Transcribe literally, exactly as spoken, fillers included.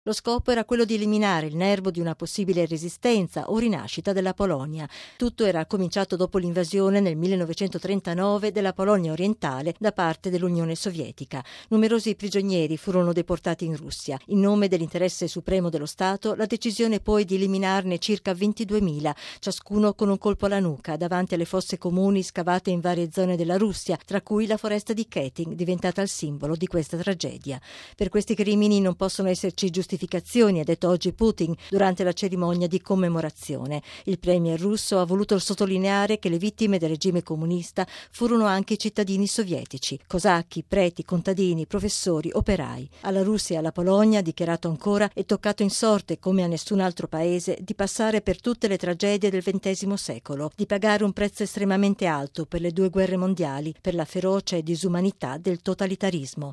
Lo scopo era quello di eliminare il nervo di una possibile resistenza o rinascita della Polonia. Tutto era cominciato dopo l'invasione nel millenovecentotrentanove della Polonia orientale da parte dell'Unione Sovietica. Numerosi prigionieri furono deportati in Russia. In nome dell'interesse supremo dello Stato, la decisione poi di eliminarne circa ventiduemila, ciascuno con un colpo alla nuca, davanti alle fosse comuni scavate in varie zone della Russia, tra cui la foresta di Katyn, diventata il simbolo di questa tragedia. Per questi crimini non possono esserci giustificazioni, ha detto oggi Putin durante la cerimonia di commemorazione. Il premier russo ha voluto sottolineare che le vittime del regime comunista furono anche i cittadini sovietici, cosacchi, preti, contadini, professori, operai. Alla Russia e alla Polonia, ha dichiarato ancora, è toccato in sorte, come a nessun altro paese, di passare per tutte le tragedie del ventesimo secolo, di pagare un prezzo estremamente alto per le due guerre mondiali, per la ferocia e disumanità del totalitarismo.